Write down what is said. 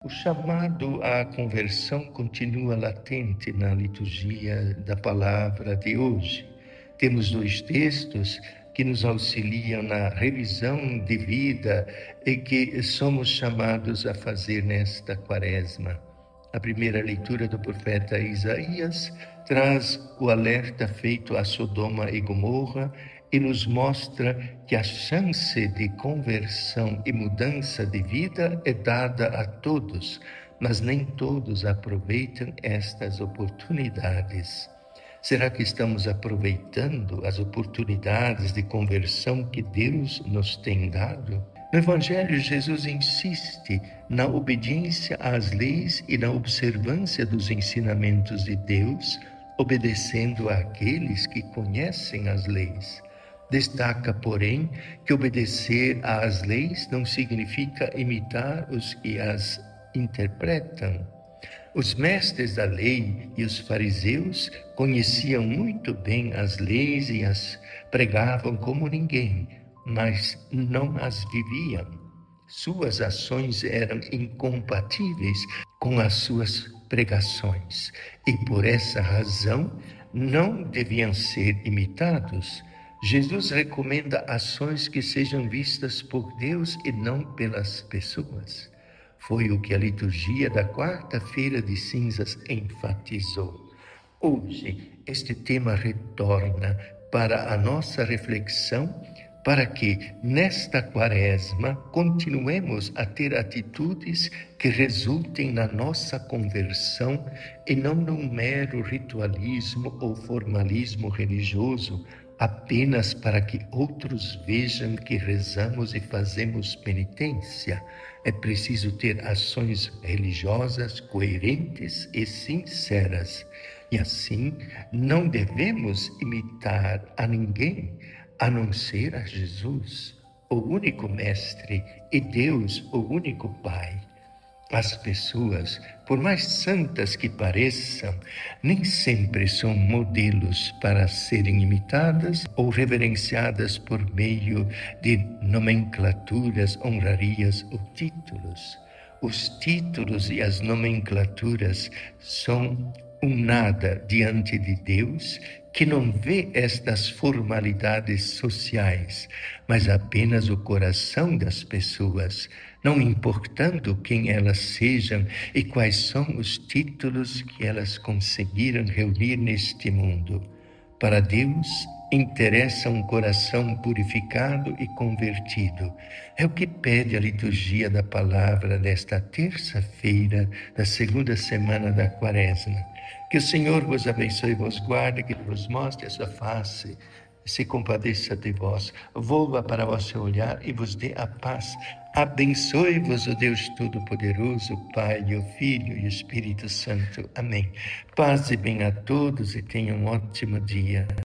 O chamado à conversão continua latente na liturgia da palavra de hoje. Temos dois textos que nos auxiliam na revisão de vida e que somos chamados a fazer nesta quaresma. A primeira leitura do profeta Isaías traz o alerta feito a Sodoma e Gomorra e nos mostra que a chance de conversão e mudança de vida é dada a todos, mas nem todos aproveitam estas oportunidades. Será que estamos aproveitando as oportunidades de conversão que Deus nos tem dado? No Evangelho, Jesus insiste na obediência às leis e na observância dos ensinamentos de Deus, obedecendo àqueles que conhecem as leis. Destaca, porém, que obedecer às leis não significa imitar os que as interpretam. Os mestres da lei e os fariseus conheciam muito bem as leis e as pregavam como ninguém, mas não as viviam. Suas ações eram incompatíveis com as suas pregações e, por essa razão, não deviam ser imitados. Jesus recomenda ações que sejam vistas por Deus e não pelas pessoas. Foi o que a liturgia da quarta-feira de cinzas enfatizou. Hoje, este tema retorna para a nossa reflexão, para que, nesta quaresma, continuemos a ter atitudes que resultem na nossa conversão e não num mero ritualismo ou formalismo religioso, apenas para que outros vejam que rezamos e fazemos penitência. É preciso ter ações religiosas coerentes e sinceras. E assim, não devemos imitar a ninguém, a não ser a Jesus, o único Mestre, e Deus, o único Pai. As pessoas, por mais santas que pareçam, nem sempre são modelos para serem imitadas ou reverenciadas por meio de nomenclaturas, honrarias ou títulos. Os títulos e as nomenclaturas são um nada diante de Deus, que não vê estas formalidades sociais, mas apenas o coração das pessoas, não importando quem elas sejam e quais são os títulos que elas conseguiram reunir neste mundo. Para Deus, interessa um coração purificado e convertido. É o que pede a liturgia da palavra desta terça-feira da segunda semana da quaresma. Que o Senhor vos abençoe e vos guarde, que vos mostre a sua face, se compadeça de vós, volva para vosso olhar e vos dê a paz. Abençoe-vos o Deus Todo-Poderoso, o Pai, o Filho e o Espírito Santo. Amém. Paz e bem a todos e tenham um ótimo dia.